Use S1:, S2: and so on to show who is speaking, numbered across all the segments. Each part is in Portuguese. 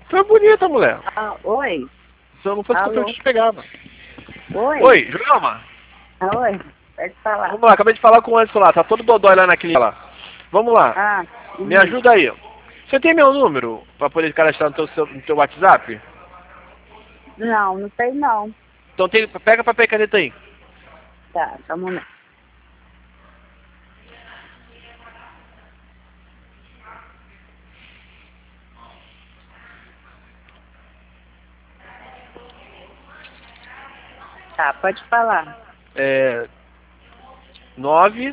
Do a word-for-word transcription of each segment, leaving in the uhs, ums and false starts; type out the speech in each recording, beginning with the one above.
S1: Tu é bonita, mulher.
S2: Ah, oi.
S1: Se eu não fosse porque eu
S2: Alô?
S1: te pegava.
S2: Oi.
S1: Oi, Joelma.
S2: Ah, oi. Pode falar.
S1: Vamos lá, acabei de falar com o Anderson lá. Tá todo dodói lá na clínica lá. Vamos lá.
S2: Ah,
S1: Me
S2: uhum.
S1: ajuda aí. Você tem meu número pra poder cadastrar no teu, seu- no teu WhatsApp?
S2: Não, não sei não.
S1: Então tem, pega papel e caneta aí.
S2: Tá, só um momento. Tá, pode falar.
S1: É... nove...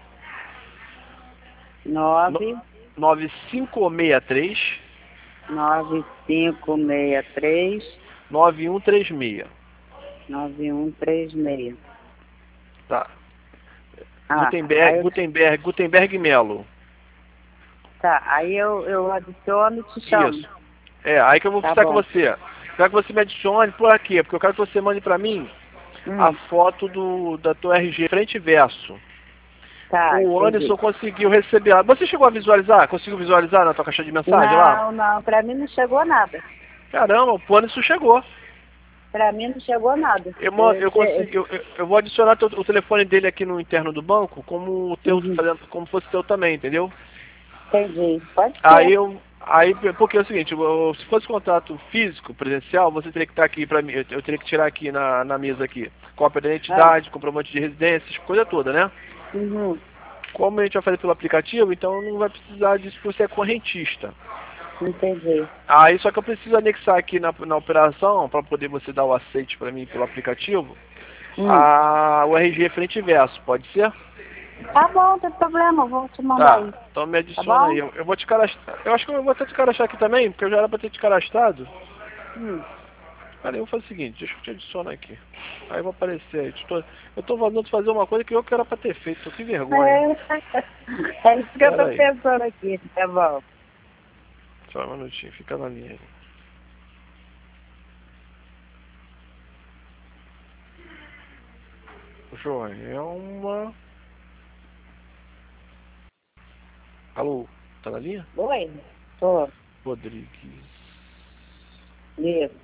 S2: Nove,
S1: nove cinco seis três
S2: nove, cinco, seis, três,
S1: nove um três seis.
S2: nove, um, três, seis.
S1: Tá.
S2: Ah,
S1: Gutenberg,
S2: aí eu,
S1: Gutenberg, Gutenberg Melo.
S2: tá, aí eu, eu adiciono e te chamo.
S1: Isso. É, aí que eu vou
S2: Tá
S1: precisar com
S2: bom.
S1: você. Quero que você me adicione por quê? Porque eu quero que você mande pra mim a
S2: Hum,
S1: foto do, da tua R G frente e verso.
S2: tá,
S1: O
S2: entendi.
S1: Anderson conseguiu receber. lá. Você chegou a visualizar? Conseguiu visualizar na tua caixa de mensagem lá?
S2: Não, não, pra mim não chegou nada.
S1: Caramba, o Anderson chegou.
S2: Pra mim não chegou nada.
S1: Eu, mando,
S2: Eu,
S1: eu,
S2: che-
S1: consegui, eu, eu- eu vou adicionar teu- o telefone dele aqui no interno do banco como o teu,
S2: Uhum,
S1: fazendo- como fosse teu também, entendeu?
S2: entendi. Pode
S1: Aí
S2: ser.
S1: eu, aí porque é o seguinte, eu- se fosse contrato físico, presencial, você teria que estar aqui para mim, eu, eu teria que tirar aqui na, na mesa aqui, cópia da
S2: Ah,
S1: identidade, comprovante de residência, essas coisa toda, né?
S2: uhum,
S1: Como a gente vai fazer pelo aplicativo, então não vai precisar disso porque você é correntista.
S2: entendi.
S1: Aí só que eu preciso anexar aqui na, na operação, para poder você dar o aceite para mim pelo aplicativo,
S2: Hum.
S1: a, o R G frente e verso, pode ser?
S2: Tá bom, não tem problema, eu vou te mandar
S1: Tá,
S2: aí.
S1: então me
S2: Tá
S1: adiciona aí.
S2: bom?
S1: Eu, eu vou te cadastrar. Eu acho que eu vou até te cadastrar aqui também, porque eu já era para ter te cadastrado.
S2: Hum.
S1: Cara, eu vou fazer o seguinte, deixa eu te adicionar aqui. Aí vai aparecer aí. Tô- eu tô mandando fazer uma coisa que eu que era pra ter feito, que vergonha.
S2: É, é isso que eu
S1: Pera
S2: tô
S1: aí,
S2: pensando aqui, tá bom.
S1: só um minutinho, fica na linha aí. Joelma. Alô, tá na linha?
S2: Oi? Tô.
S1: Rodrigues.
S2: Isso.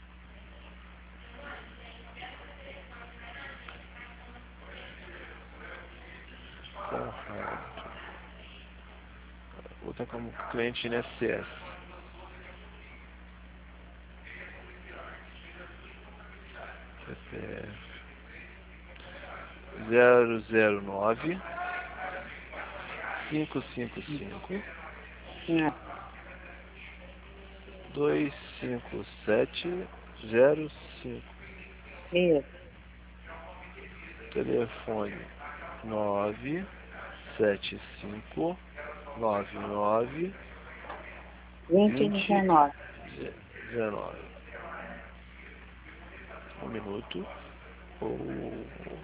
S1: Conrado. Vou botar como cliente N S S. C P F. zero zero nove cinco cinco cinco
S2: Hum.
S1: dois cinco sete zero cinco.
S2: Isso.
S1: Telefone nove sete cinco nove nove
S2: vinte e
S1: vinte
S2: dezenove.
S1: dezenove. Um minuto. Ou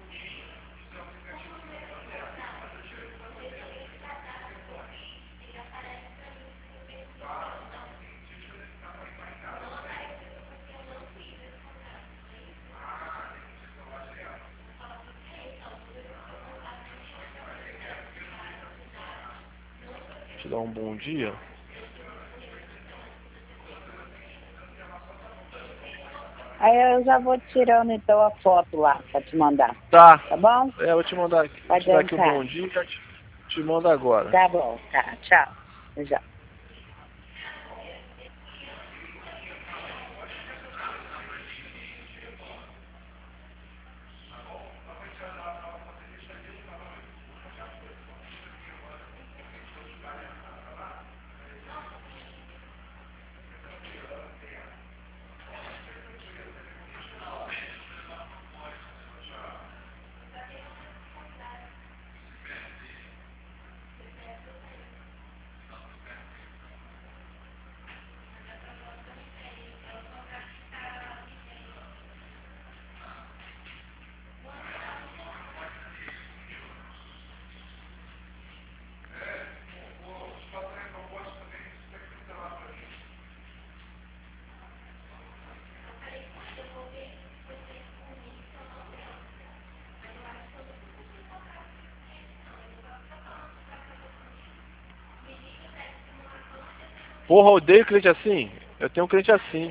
S1: te dar um bom dia.
S2: Aí eu já vou tirando então a foto lá pra te mandar.
S1: Tá.
S2: Tá bom?
S1: É, eu vou te mandar aqui.
S2: Pode
S1: Te dar aqui um
S2: entrar.
S1: bom dia e já te, te mando agora.
S2: Tá bom, tá. Tchau. Já.
S1: Porra, eu odeio cliente assim. Eu tenho um cliente assim.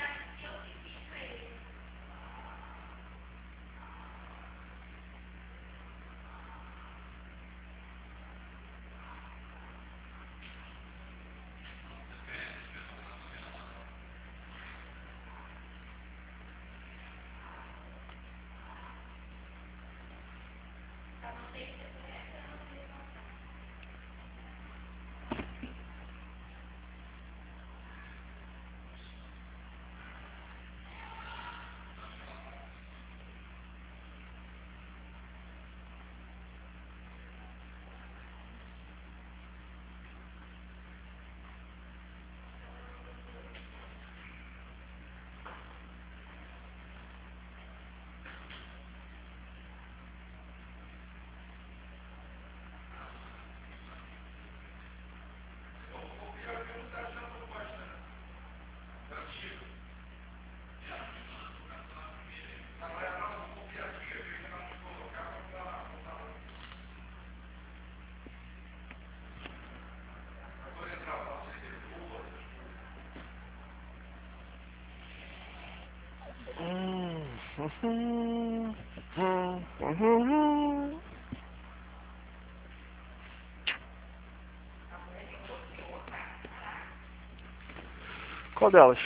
S1: Qual delas?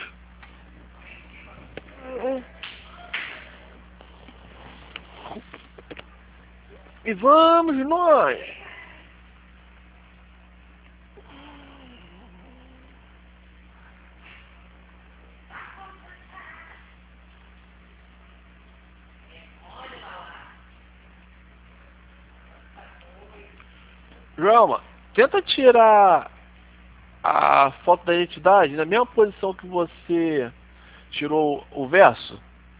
S1: E vamos nós! Joelma, tenta tirar a foto da identidade na mesma posição que você tirou o verso.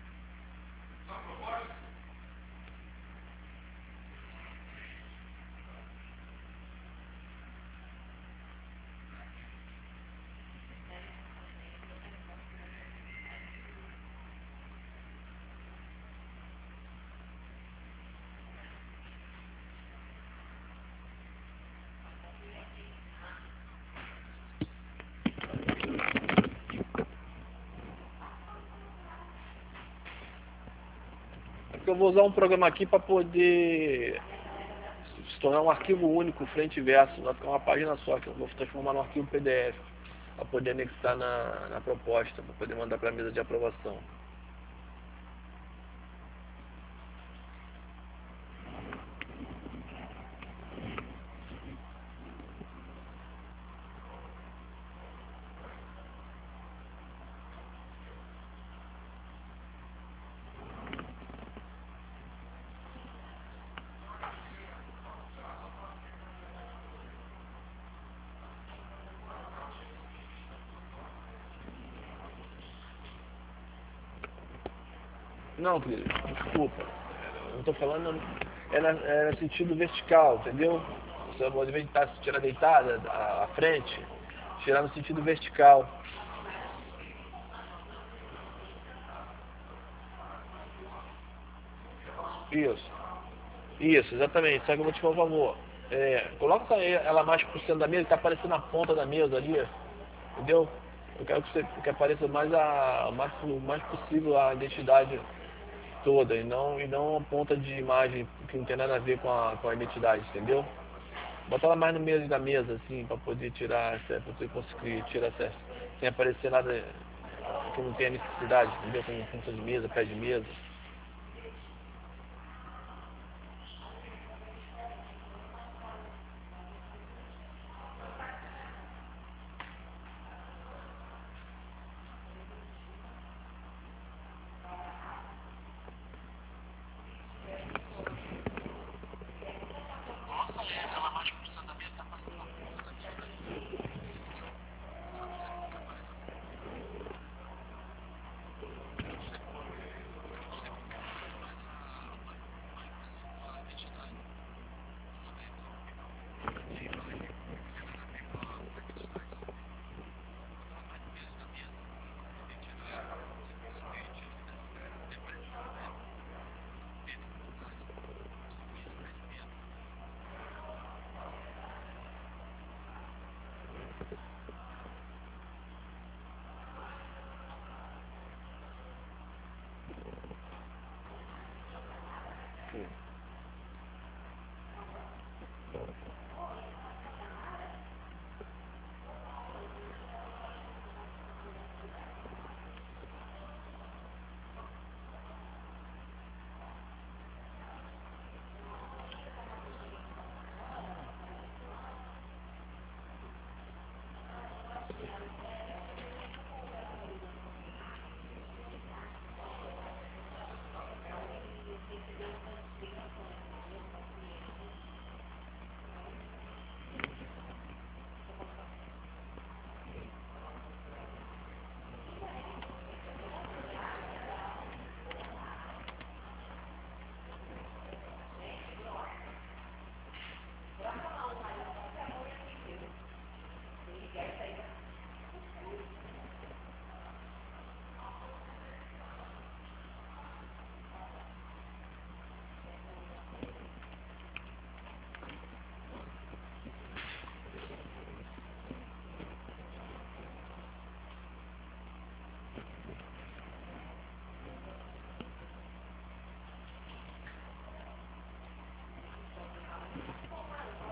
S1: Eu vou usar um programa aqui para poder se tornar um arquivo único, frente e verso. Vai ficar uma página só, que eu vou transformar num arquivo P D F para poder anexar na, na proposta, para poder mandar para a mesa de aprovação. Não, querido, desculpa. Eu não tô falando. É, na, é no sentido vertical, entendeu? Você ao invés de estar tirar deitada à frente, tirar no sentido vertical. Isso. Isso, exatamente. Só que eu vou te falar um favor. É, coloca ela mais pro centro da mesa, tá aparecendo na ponta da mesa ali, entendeu? Eu quero que, você, que apareça mais a, o mais, o mais possível a identidade toda e não, e não a ponta de imagem que não tem nada a ver com a, com a identidade, entendeu? Bota ela mais no meio da mesa, assim, para poder tirar, para poder conseguir tirar certo, sem aparecer nada que não tenha necessidade, entendeu? Como ponta de mesa, pé de mesa.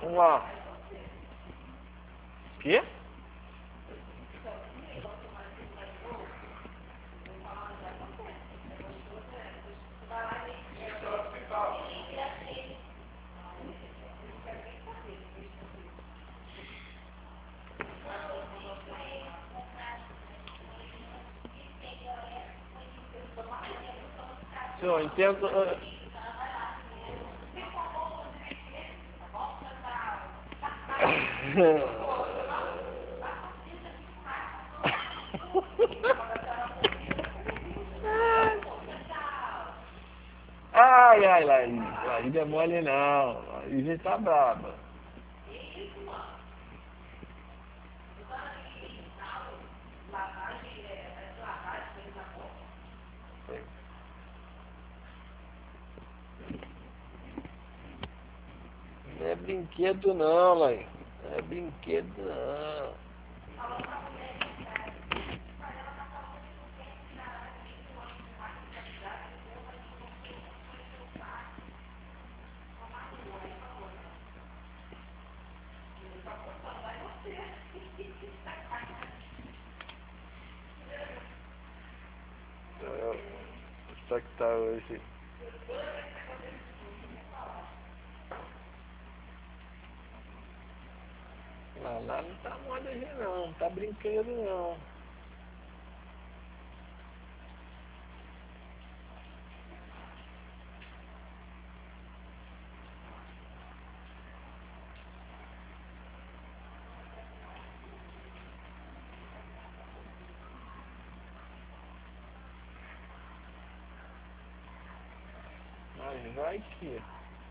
S1: Vamos lá. Quê? Senhor, entendo. Ai, ai, Laís. Laís é mole não. Laís está brava. Não é brinquedo não, Laís. Não é brinquedo não. Só que tá hoje. Lá, lá não tá moda hoje não, não tá brincando não. Mas vai que.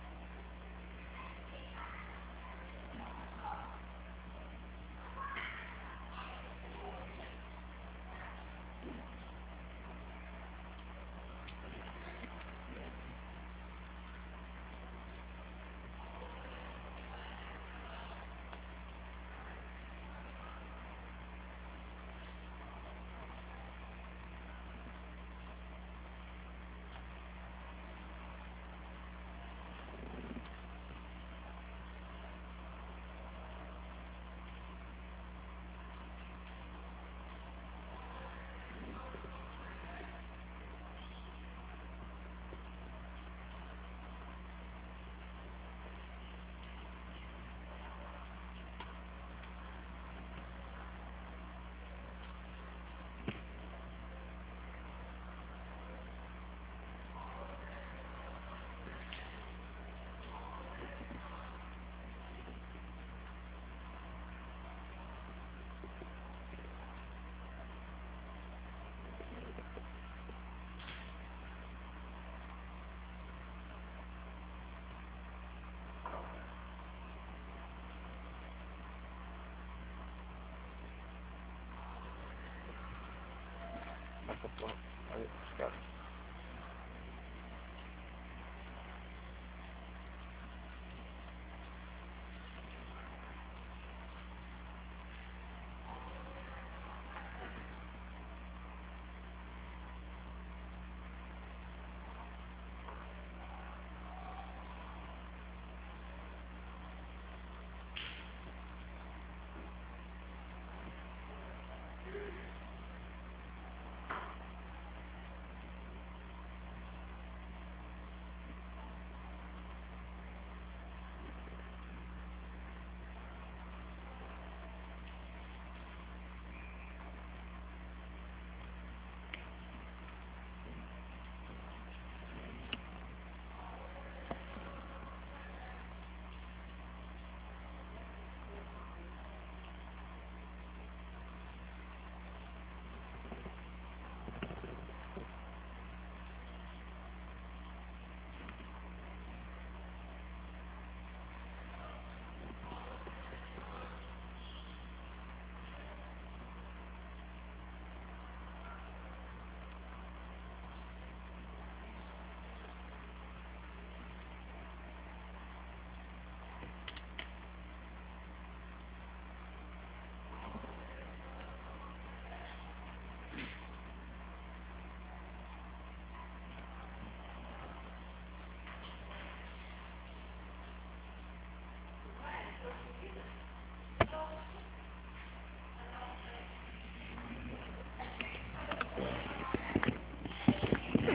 S1: Essa porra. Aí, os caras.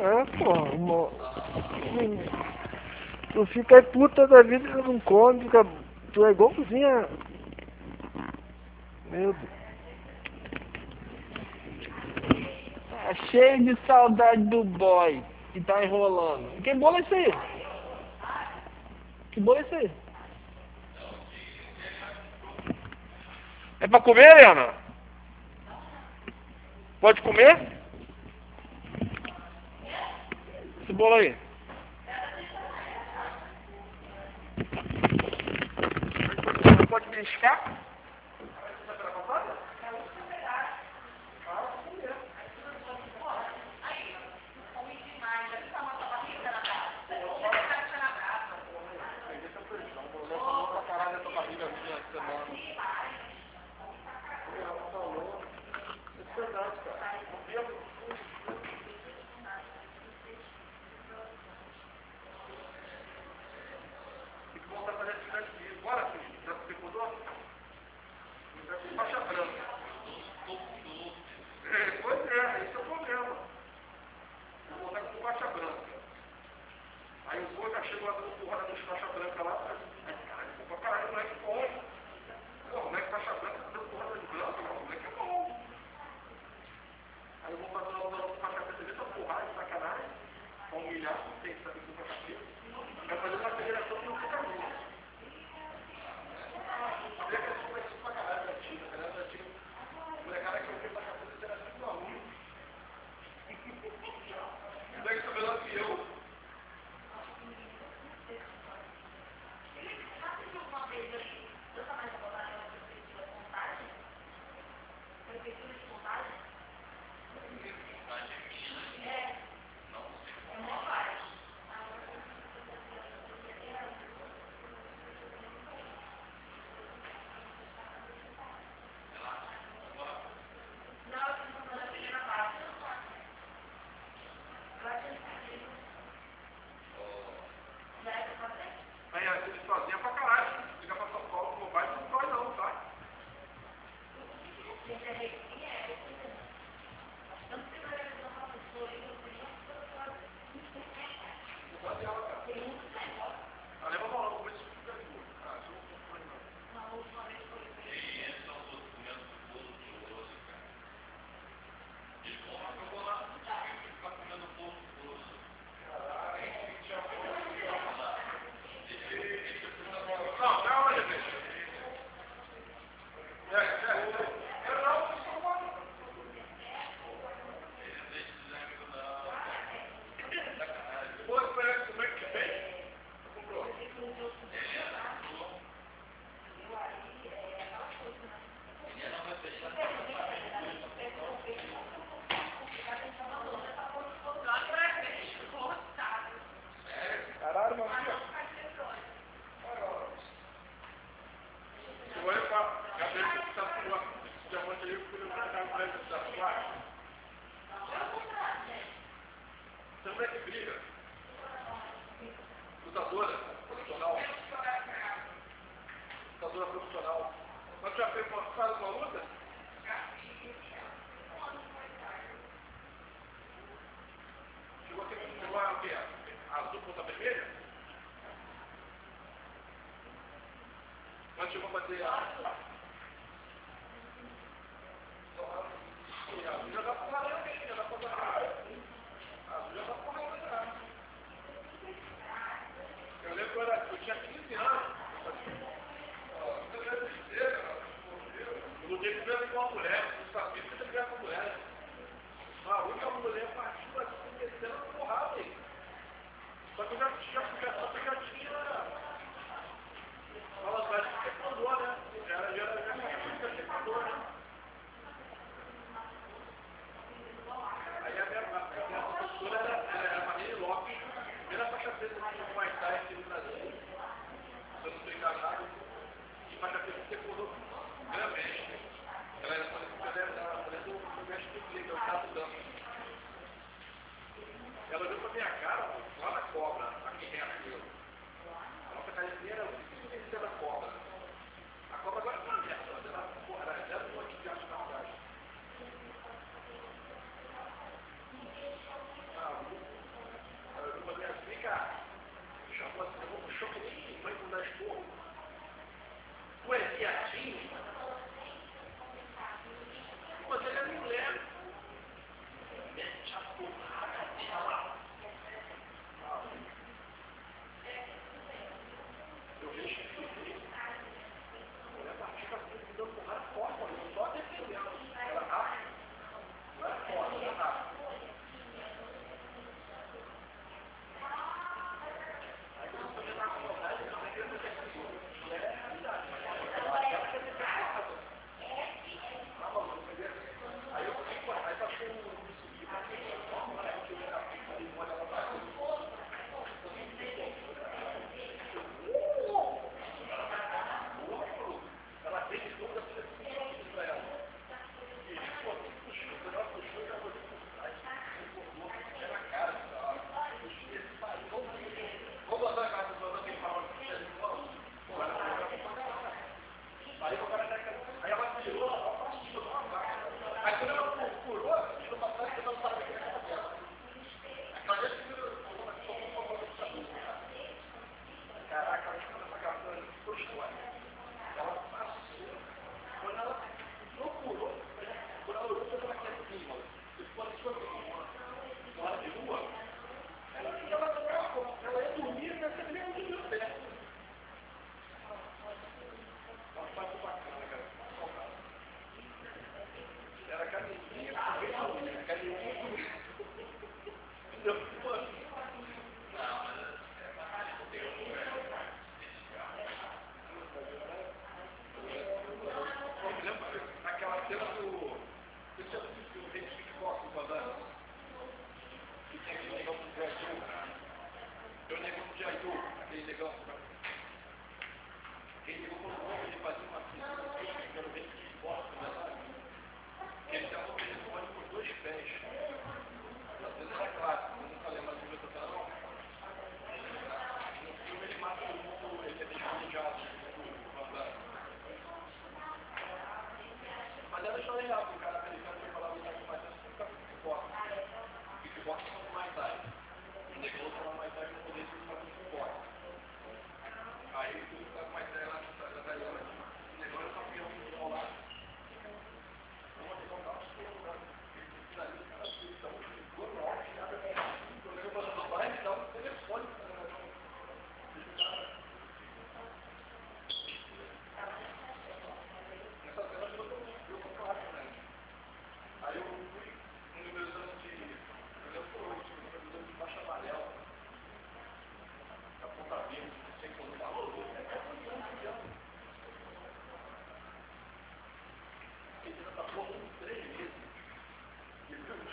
S3: É, porra, uma... Tu fica aí puta da vida e não come, fica... Tu é igualzinha... Meu Deus.
S1: Tá cheio de saudade do boy que tá enrolando. Que bolo é esse aí? Que bolo é esse aí? É pra comer, Leana? Pode comer? Esse bolo aí. Não pode beliscar?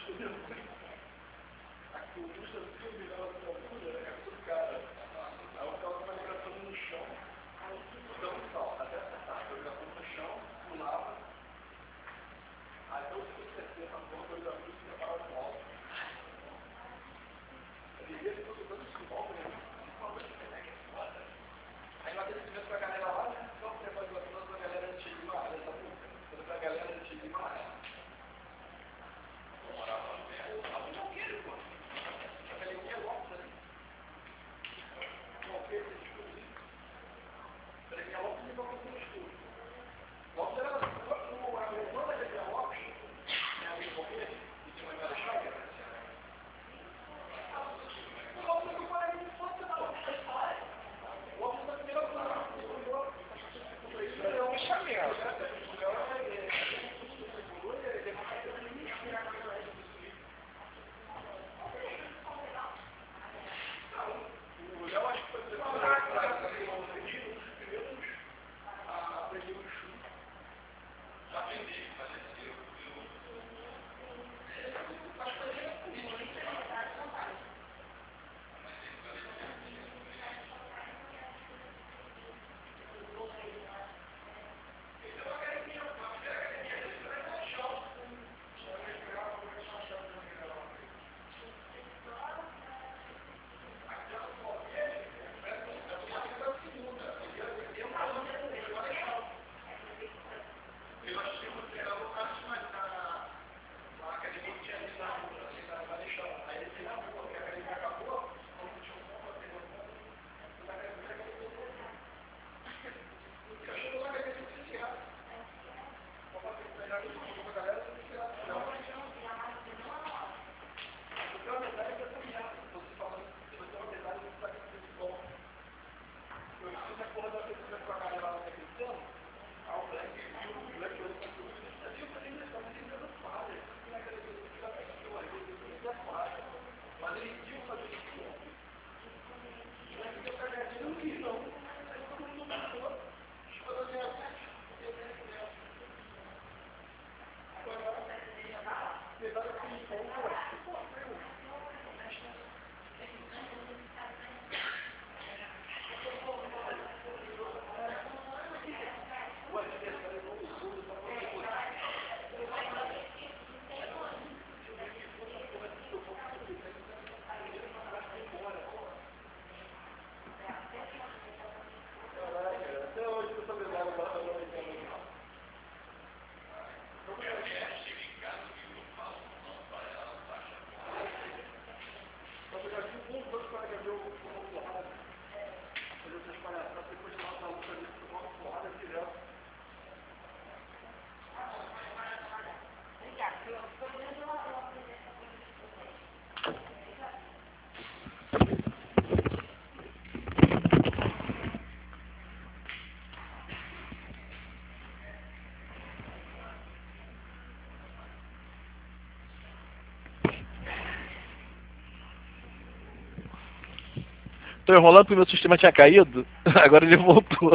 S1: Tô enrolando porque meu sistema tinha caído. Agora ele voltou.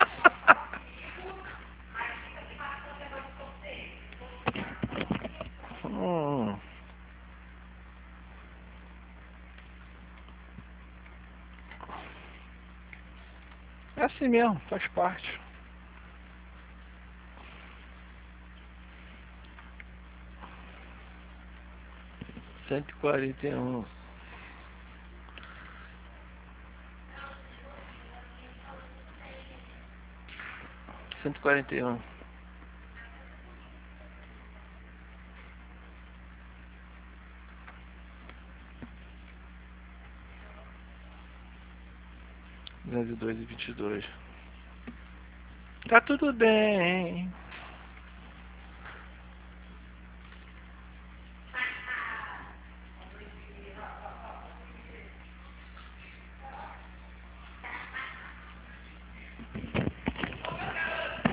S1: hum. É assim mesmo, faz parte. Cento e quarenta e um. Cento e quarenta e um. duzentos e dois e vinte e dois. Tá tudo bem.